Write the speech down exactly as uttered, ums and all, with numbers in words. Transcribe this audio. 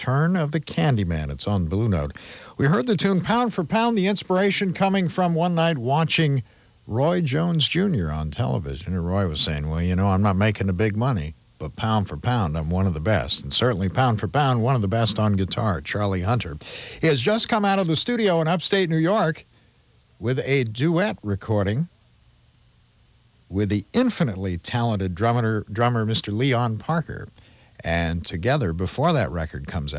Return of the Candyman. It's on Blue Note. We heard the tune Pound for Pound, the inspiration coming from one night watching Roy Jones Junior on television. And Roy was saying, well, you know, I'm not making the big money, but pound for pound, I'm one of the best. And certainly pound for pound, one of the best on guitar, Charlie Hunter. He has just come out of the studio in upstate New York with a duet recording with the infinitely talented drummer, drummer Mister Leon Parker. And together, before that record comes